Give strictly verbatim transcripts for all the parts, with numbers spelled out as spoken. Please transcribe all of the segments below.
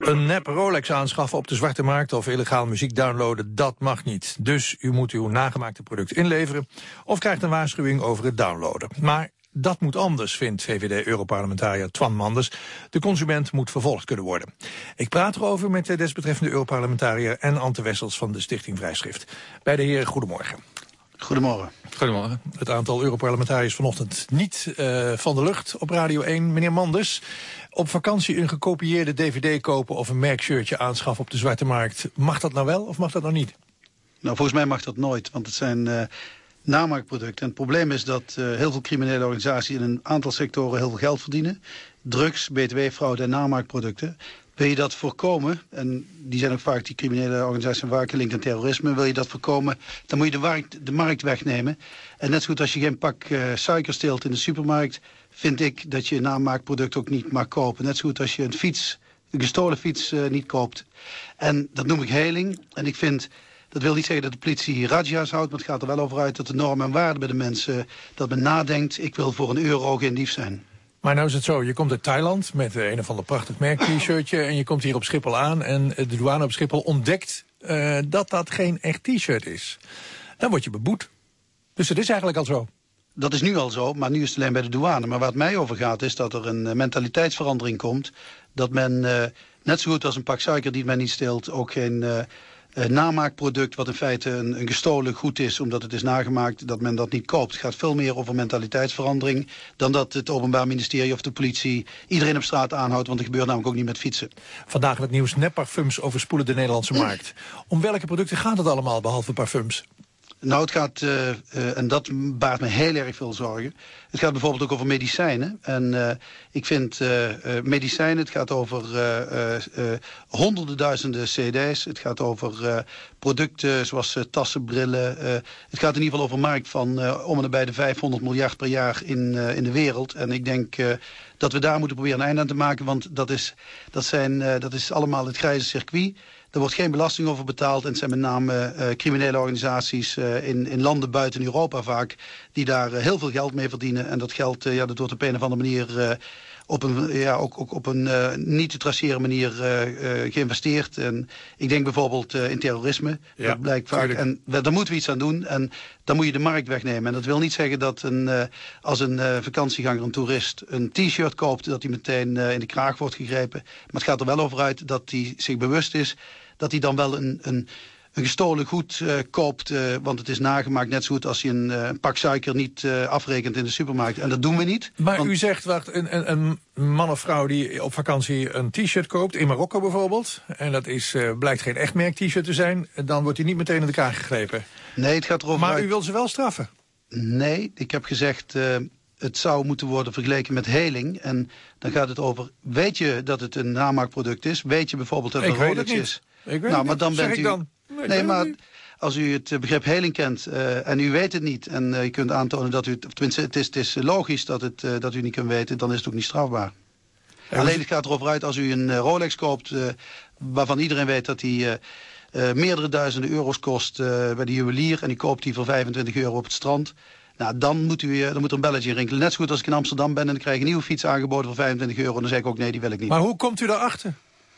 Een nep Rolex aanschaffen op de zwarte markt of illegaal muziek downloaden, dat mag niet. Dus u moet uw nagemaakte product inleveren of krijgt een waarschuwing over het downloaden. Maar dat moet anders, vindt V V D-Europarlementariër Twan Manders. De consument moet vervolgd kunnen worden. Ik praat erover met de desbetreffende Europarlementariër en Ante Wessels van de Stichting Vrijschrift. Beide heren, goedemorgen. Goedemorgen. Goedemorgen. Het aantal Europarlementariërs vanochtend niet uh, van de lucht op Radio één. Meneer Manders, op vakantie een gekopieerde dvd kopen of een merkshirtje aanschaffen op de zwarte markt. Mag dat nou wel of mag dat nou niet? Nou, volgens mij mag dat nooit, want het zijn uh, namaakproducten. En het probleem is dat uh, heel veel criminele organisaties in een aantal sectoren heel veel geld verdienen. Drugs, B T W-fraude en namaakproducten. Wil je dat voorkomen, en die zijn ook vaak, die criminele organisaties zijn vaak gelinkt aan terrorisme, wil je dat voorkomen, dan moet je de markt, de markt wegnemen. En net zo goed als je geen pak uh, suiker steelt in de supermarkt, vind ik dat je een namaakproduct ook niet mag kopen. Net zo goed als je een fiets, een gestolen fiets uh, niet koopt. En dat noem ik heling. En ik vind, dat wil niet zeggen dat de politie razzia's houdt, maar het gaat er wel over uit dat de normen en waarden bij de mensen, dat men nadenkt, ik wil voor een euro geen dief zijn. Maar nou is het zo, je komt uit Thailand met een of ander prachtig merk t-shirtje en je komt hier op Schiphol aan en de douane op Schiphol ontdekt uh, dat dat geen echt t-shirt is. Dan word je beboet. Dus het is eigenlijk al zo. Dat is nu al zo, maar nu is het alleen bij de douane. Maar waar het mij over gaat is dat er een uh, mentaliteitsverandering komt. Dat men, uh, net zo goed als een pak suiker die men niet steelt, ook geen uh, uh, namaakproduct wat in feite een, een gestolen goed is, omdat het is nagemaakt, dat men dat niet koopt. Het gaat veel meer over mentaliteitsverandering dan dat het Openbaar Ministerie of de politie iedereen op straat aanhoudt, want het gebeurt namelijk ook niet met fietsen. Vandaag in het nieuws, nepparfums overspoelen de Nederlandse markt. Om welke producten gaat het allemaal, behalve parfums? Nou, het gaat, uh, uh, en dat baart me heel erg veel zorgen. Het gaat bijvoorbeeld ook over medicijnen. En uh, ik vind uh, uh, medicijnen, het gaat over uh, uh, uh, honderden duizenden cd's. Het gaat over uh, producten zoals uh, tassen, brillen. Uh, het gaat in ieder geval over een markt van uh, om en nabij de vijfhonderd miljard per jaar in, uh, in de wereld. En ik denk uh, dat we daar moeten proberen een einde aan te maken. Want dat is, dat zijn, uh, dat is allemaal het grijze circuit. Er wordt geen belasting over betaald en het zijn met name uh, criminele organisaties uh, in, in landen buiten Europa vaak, die daar uh, heel veel geld mee verdienen. En dat geld uh, ja, dat wordt op een of andere manier uh, op een, ja, ook, ook op een uh, niet te traceren manier uh, uh, geïnvesteerd. En ik denk bijvoorbeeld uh, in terrorisme. Ja, dat blijkt vaak. Tuurlijk. En daar moeten we iets aan doen. En dan moet je de markt wegnemen. En dat wil niet zeggen dat een, uh, als een uh, vakantieganger, een toerist, een t-shirt koopt, dat hij meteen uh, in de kraag wordt gegrepen. Maar het gaat er wel over uit dat hij zich bewust is dat hij dan wel een, een, een gestolen goed uh, koopt, uh, want het is nagemaakt net zo goed als je een, uh, een pak suiker niet uh, afrekent in de supermarkt. En dat doen we niet. Maar want... u zegt, wacht, een, een, een man of vrouw die op vakantie een t-shirt koopt, in Marokko bijvoorbeeld, en dat is, uh, blijkt geen echt merk t-shirt te zijn, dan wordt hij niet meteen in de kraag gegrepen. Nee, het gaat erover Maar uit... u wil ze wel straffen? Nee, ik heb gezegd, uh, het zou moeten worden vergeleken met heling. En dan gaat het over, weet je dat het een namaakproduct is? Weet je bijvoorbeeld dat het een Rolex is? Ik weet nou, maar niet. dan zeg bent ik u... dan? Nee, nee maar als u het begrip heling kent uh, en u weet het niet, en uh, je kunt aantonen dat u het, tenminste het is, het is logisch dat, het, uh, dat u niet kunt weten, dan is het ook niet strafbaar. Ja, alleen het gaat erover uit als u een uh, Rolex koopt, uh, waarvan iedereen weet dat die uh, uh, meerdere duizenden euro's kost uh, bij de juwelier, en die koopt die voor vijfentwintig euro op het strand. Nou, dan moet, u, dan moet er een belletje rinkelen. Net zo goed als ik in Amsterdam ben en ik krijg een nieuwe fiets aangeboden voor vijfentwintig euro. Dan zeg ik ook nee, die wil ik niet. Maar hoe komt u daarachter?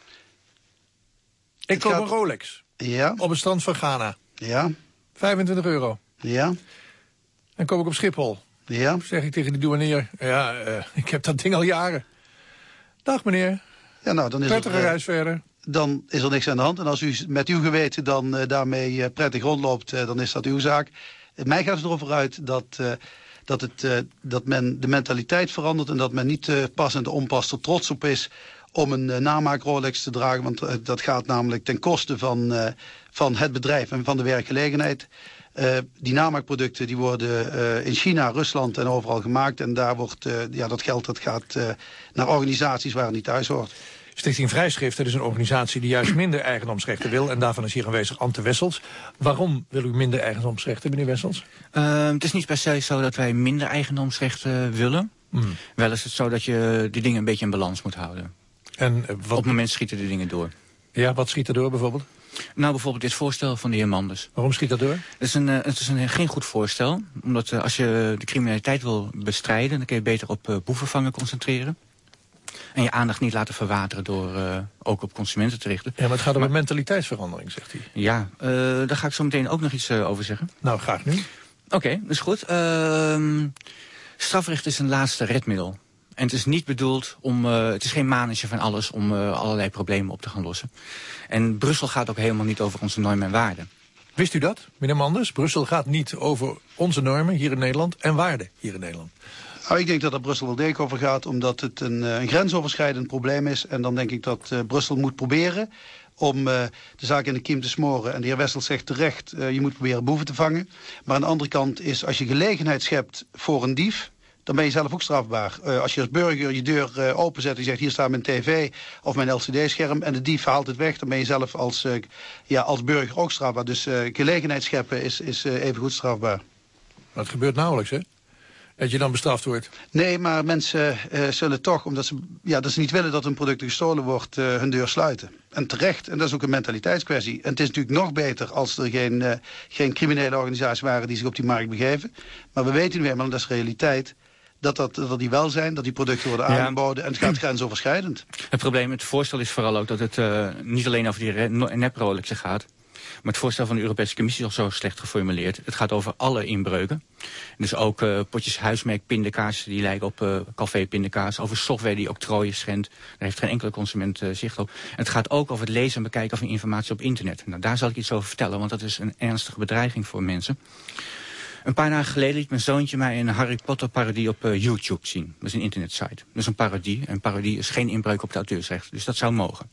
Ik het koop gaat... een Rolex. Ja. Op het strand van Ghana. Ja. vijfentwintig euro. Ja. En koop ik op Schiphol. Ja. Zeg ik tegen die douanier, ja, uh, ik heb dat ding al jaren. Dag meneer. Ja, nou, dan is prettige er, uh, reis verder. Dan is er niks aan de hand. En als u met uw geweten dan uh, daarmee uh, prettig rondloopt, uh, dan is dat uw zaak. Mij gaat het erover uit dat, uh, dat, het, uh, dat men de mentaliteit verandert en dat men niet uh, pas en te onpas er trots op is om een uh, namaak Rolex te dragen. Want uh, dat gaat namelijk ten koste van, uh, van het bedrijf en van de werkgelegenheid. Uh, die namaakproducten die worden uh, in China, Rusland en overal gemaakt. En daar wordt uh, ja, dat geld dat gaat uh, naar organisaties waar het niet thuis hoort. Stichting Vrijschrift, dat is een organisatie die juist minder eigendomsrechten wil. En daarvan is hier aanwezig Ante Wessels. Waarom wil u minder eigendomsrechten, meneer Wessels? Uh, het is niet per se zo dat wij minder eigendomsrechten willen. Mm. Wel is het zo dat je die dingen een beetje in balans moet houden. En, uh, wat... Op het moment schieten de dingen door. Ja, wat schiet er door bijvoorbeeld? Nou, bijvoorbeeld dit voorstel van de heer Manders. Waarom schiet dat door? Het is, een, uh, het is een, geen goed voorstel. Omdat uh, als je de criminaliteit wil bestrijden, dan kun je beter op uh, boevenvangen concentreren. En je aandacht niet laten verwateren door uh, ook op consumenten te richten. Ja, maar het gaat om een mentaliteitsverandering, zegt hij. Ja, uh, daar ga ik zo meteen ook nog iets uh, over zeggen. Nou, graag nu. Oké, okay, dat is goed. Uh, strafrecht is een laatste redmiddel. En het is niet bedoeld om, uh, het is geen manager van alles om uh, allerlei problemen op te gaan lossen. En Brussel gaat ook helemaal niet over onze normen en waarden. Wist u dat, meneer Manders? Brussel gaat niet over onze normen hier in Nederland en waarden hier in Nederland. Nou, ik denk dat er Brussel wel degelijk over gaat, omdat het een, een grensoverschrijdend probleem is. En dan denk ik dat uh, Brussel moet proberen om uh, de zaak in de kiem te smoren. En de heer Wessels zegt terecht, uh, je moet proberen boeven te vangen. Maar aan de andere kant is, als je gelegenheid schept voor een dief, dan ben je zelf ook strafbaar. Uh, als je als burger je deur uh, openzet en je zegt, hier staat mijn tv of mijn L C D-scherm en de dief haalt het weg, dan ben je zelf als, uh, ja, als burger ook strafbaar. Dus uh, gelegenheid scheppen is, is uh, even goed strafbaar. Maar het gebeurt nauwelijks, hè? Dat je dan bestraft wordt. Nee, maar mensen uh, zullen toch, omdat ze, ja, dat ze niet willen dat hun product gestolen wordt, uh, hun deur sluiten. En terecht, en dat is ook een mentaliteitskwestie. En het is natuurlijk nog beter als er geen, uh, geen criminele organisaties waren die zich op die markt begeven. Maar we weten nu eenmaal, en dat is realiteit, dat, dat, dat die wel zijn, dat die producten worden ja. aangeboden en het gaat grensoverschrijdend. Het probleem, het voorstel is vooral ook dat het uh, niet alleen over die nep-Rolexen gaat. Maar het voorstel van de Europese Commissie is al zo slecht geformuleerd. Het gaat over alle inbreuken. Dus ook uh, potjes huismerk pindakaas die lijken op uh, café pindakaas. Over software die octrooien schendt. Daar heeft geen enkele consument uh, zicht op. En het gaat ook over het lezen en bekijken van informatie op internet. Nou, daar zal ik iets over vertellen, want dat is een ernstige bedreiging voor mensen. Een paar dagen geleden liet mijn zoontje mij een Harry Potter parodie op uh, YouTube zien. Dat is een internetsite. Dat is een parodie. En parodie is geen inbreuk op het auteursrecht. Dus dat zou mogen.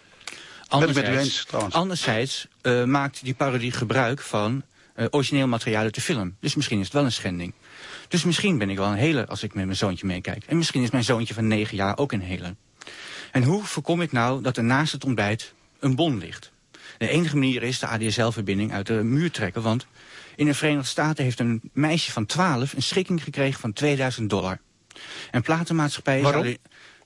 Anderzijds, anderzijds uh, maakt die parodie gebruik van uh, origineel materiaal uit de film. Dus misschien is het wel een schending. Dus misschien ben ik wel een heler als ik met mijn zoontje meekijk. En misschien is mijn zoontje van negen jaar ook een heler. En hoe voorkom ik nou dat er naast het ontbijt een bon ligt? De enige manier is de A D S L-verbinding uit de muur trekken. Want in de Verenigde Staten heeft een meisje van twaalf een schikking gekregen van tweeduizend dollar. En platenmaatschappijen... Waarom? Zouden...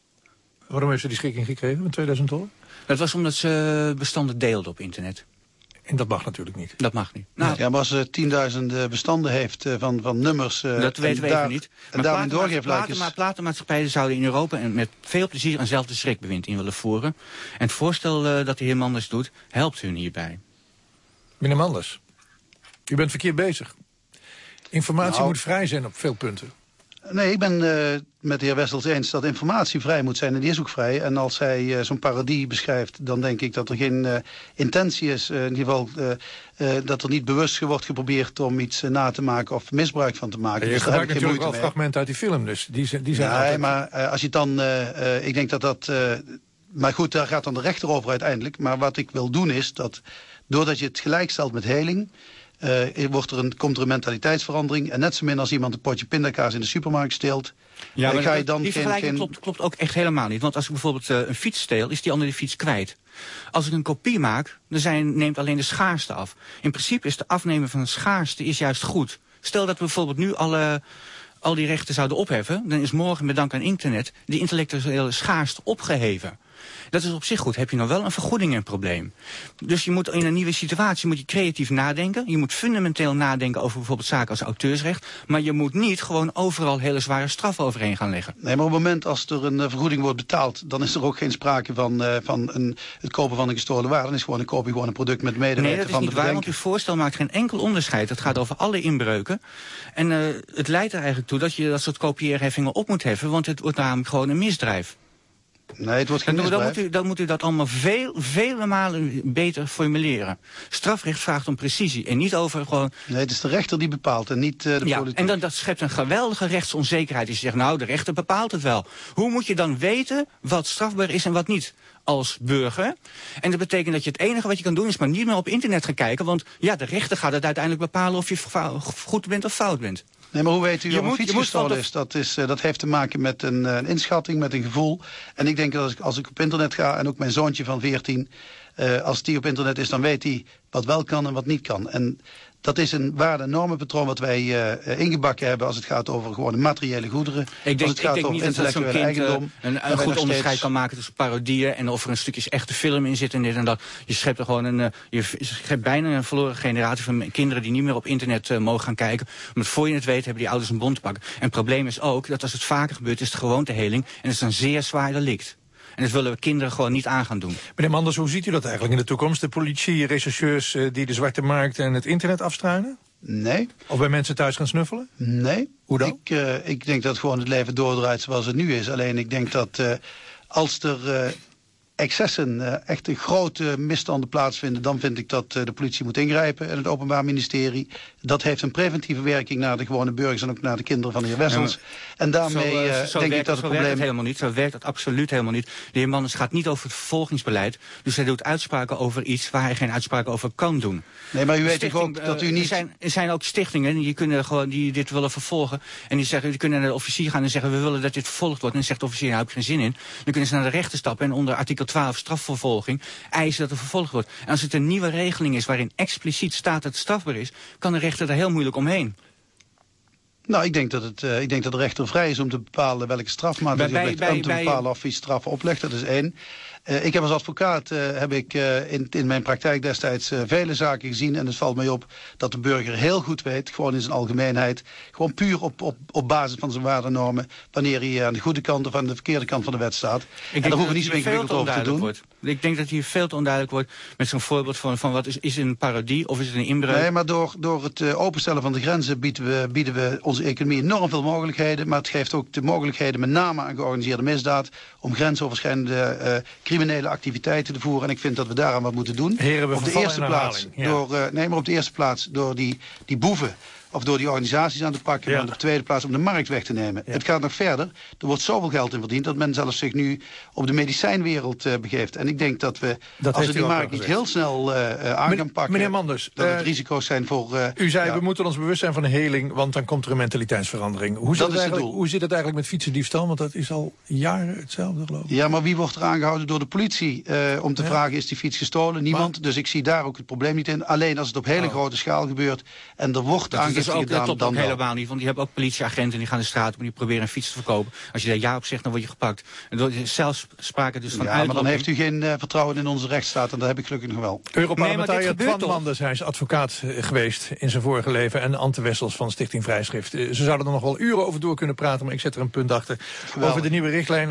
Waarom heeft ze die schikking gekregen van tweeduizend dollar? Dat was omdat ze bestanden deelde op internet. En dat mag natuurlijk niet. Dat mag niet. Nou, ja, maar als ze tienduizend bestanden heeft uh, van, van nummers... Uh, dat weten we daar, even niet. En daarmee doorgeeft platen, maar platenmaatschappijen zouden in Europa en met veel plezier eenzelfde schrikbewind in willen voeren. En het voorstel uh, dat de heer Manders doet, helpt hun hierbij. Meneer Manders, u bent verkeerd bezig. Informatie nou, moet vrij zijn op veel punten. Nee, ik ben uh, met de heer Wessels eens dat informatie vrij moet zijn. En die is ook vrij. En als hij uh, zo'n parodie beschrijft, dan denk ik dat er geen uh, intentie is. Uh, in ieder geval uh, uh, dat er niet bewust wordt geprobeerd om iets uh, na te maken of misbruik van te maken. Ja, je dus gebruikt natuurlijk wel mee. fragmenten uit die film, dus die zijn, die zijn nee, altijd... maar uh, als je dan, uh, uh, ik denk dat dat... Uh, maar goed, daar gaat dan de rechter over uiteindelijk. Maar wat ik wil doen is dat, doordat je het gelijkstelt met heling... Uh, wordt er een, komt er een mentaliteitsverandering. En net zo min als iemand een potje pindakaas in de supermarkt steelt... Ja, maar ga je dan die geen, vergelijking geen... klopt, klopt ook echt helemaal niet. Want als ik bijvoorbeeld uh, een fiets steel, is die ander de fiets kwijt. Als ik een kopie maak, dan zijn, neemt alleen de schaarste af. In principe is de afnemen van de schaarste is juist goed. Stel dat we bijvoorbeeld nu alle... al die rechten zouden opheffen, dan is morgen met dank aan internet die intellectuele schaarste opgeheven. Dat is op zich goed. Heb je nou wel een vergoedingenprobleem. Dus je moet in een nieuwe situatie moet je creatief nadenken. Je moet fundamenteel nadenken over bijvoorbeeld zaken als auteursrecht. Maar je moet niet gewoon overal hele zware straffen overheen gaan leggen. Nee, maar op het moment als er een uh, vergoeding wordt betaald, dan is er ook geen sprake van, uh, van een, het kopen van een gestolen waar. Dan is gewoon een koop je gewoon een product met medeweten van de Nee, dat is niet waar, want uw voorstel maakt geen enkel onderscheid. Het gaat over alle inbreuken. En uh, het leidt er eigenlijk toe dat je dat soort kopieerheffingen op moet heffen, want het wordt namelijk gewoon een misdrijf. Nee, het wordt geen dan, dan, moet misdrijf. u, dan moet u dat allemaal veel, vele malen beter formuleren. Strafrecht vraagt om precisie en niet over gewoon... Nee, het is de rechter die bepaalt en niet uh, de ja, politiek. En dan, dat schept een geweldige rechtsonzekerheid. Je zegt, nou, de rechter bepaalt het wel. Hoe moet je dan weten wat strafbaar is en wat niet als burger? En dat betekent dat je het enige wat je kan doen is maar niet meer op internet gaan kijken. Want ja, de rechter gaat het uiteindelijk bepalen of je goed bent of fout bent. Nee, maar hoe weet u je of een moet, fiets je gestolen moet is? Dat is? Uh, dat heeft te maken met een, uh, een inschatting, met een gevoel. En ik denk dat als ik, als ik op internet ga en ook mijn zoontje van veertien... Uh, als die op internet is, dan weet hij wat wel kan en wat niet kan. En dat is een waarde- en normenpatroon wat wij uh, ingebakken hebben als het gaat over gewoon materiële goederen. Ik denk, als het gaat ik denk over niet dat zo'n intellectuele kind eigendom. Uh, een, een goed onderscheid steeds... kan maken tussen parodieën en of er een stukjes echte film in zit en dit en dat. Je schept er gewoon een, uh, je schept bijna een verloren generatie van kinderen die niet meer op internet uh, mogen gaan kijken. Omdat voor je het weet hebben die ouders een bon te pakken. En het probleem is ook dat als het vaker gebeurt is het gewoonteheling en het is een zeer zwaar delict. En dat willen we kinderen gewoon niet aan gaan doen. Meneer Manders, hoe ziet u dat eigenlijk in de toekomst? De politie, rechercheurs uh, die de zwarte markt en het internet afstruinen? Nee. Of bij mensen thuis gaan snuffelen? Nee. Hoe dan? Ik, uh, ik denk dat gewoon het leven doordraait zoals het nu is. Alleen ik denk dat uh, als er uh, excessen, uh, echt een grote misstanden plaatsvinden, dan vind ik dat uh, de politie moet ingrijpen en het Openbaar Ministerie. Dat heeft een preventieve werking naar de gewone burgers en ook naar de kinderen van de heer Wessels. Ja, en daarmee zo, uh, zo denk ik dat het zo probleem... werkt het helemaal niet. Zo werkt het absoluut helemaal niet. De heer Manders gaat niet over het vervolgingsbeleid. Dus hij doet uitspraken over iets waar hij geen uitspraken over kan doen. Nee, maar u weet stichting, toch ook dat u niet... Er zijn, er zijn ook stichtingen die, kunnen gewoon, die dit willen vervolgen. En die, zeggen, die kunnen naar de officier gaan en zeggen, we willen dat dit vervolgd wordt. En dan zegt de officier, daar heb ik geen zin in. Dan kunnen ze naar de rechter stappen en onder artikel twaalf strafvervolging eisen dat er vervolgd wordt. En als het een nieuwe regeling is waarin expliciet staat dat het strafbaar is, kan de rechter daar heel moeilijk omheen. Nou, ik denk dat, het, uh, ik denk dat de rechter vrij is om te bepalen welke strafmaatregelen oplegt en te bepalen of hij straffen oplegt. Dat is één. Uh, ik heb als advocaat uh, heb ik, uh, in, in mijn praktijk destijds uh, vele zaken gezien. En het valt mij op dat de burger heel goed weet, gewoon in zijn algemeenheid, gewoon puur op, op, op basis van zijn waardenormen, wanneer hij aan de goede kant of aan de verkeerde kant van de wet staat. Ik en daar hoeven we niet zo ingewikkeld over te doen. Wordt. Ik denk dat hier veel te onduidelijk wordt met zo'n voorbeeld van, van wat is, is het een parodie of is het een inbreuk? Nee, maar door, door het uh, openstellen van de grenzen bieden we, bieden we onze economie enorm veel mogelijkheden. Maar het geeft ook de mogelijkheden, met name aan georganiseerde misdaad, om grensoverschrijdende uh, criminele activiteiten te voeren. En ik vind dat we daaraan wat moeten doen. Heren, we op de eerste plaats ja. door, uh, nee, maar op de eerste plaats door die, die boeven of door die organisaties aan te pakken, ja. maar op de tweede plaats om de markt weg te nemen. Ja. Het gaat nog verder. Er wordt zoveel geld in verdiend dat men zelfs zich nu op de medicijnwereld uh, begeeft. En ik denk dat we, dat als we die markt niet heel snel uh, uh, aan Men, gaan pakken, meneer Manders, dat het uh, risico's zijn voor... Uh, u zei, ja. we moeten ons bewust zijn van de heling, want dan komt er een mentaliteitsverandering. Hoe zit, het eigenlijk, hoe zit het eigenlijk met fietsendiefstal? Want dat is al jaren hetzelfde, geloof ik. Ja, maar wie wordt er aangehouden door de politie uh, om te ja. vragen, is die fiets gestolen? Niemand. Maar, dus ik zie daar ook het probleem niet in. Alleen als het op hele oh. grote schaal gebeurt en er wordt aangifte gedaan, dan helemaal niet, want die hebben ook politieagenten die gaan de straat op en die proberen een fiets te verkopen. Als je daar ja op zegt, dan word je gepakt. En er is zelfs sprake dus van ja, uitlokking. Maar dan heeft u geen uh, vertrouwen in onze rechtsstaat en dat heb ik gelukkig nog wel. Europarlementariër nee, Twan Manders, hij is advocaat uh, geweest in zijn vorige leven en Ante Wessels van Stichting Vrijschrift. Uh, ze zouden er nog wel uren over door kunnen praten, maar ik zet er een punt achter. Geweldig. Over de nieuwe richtlijn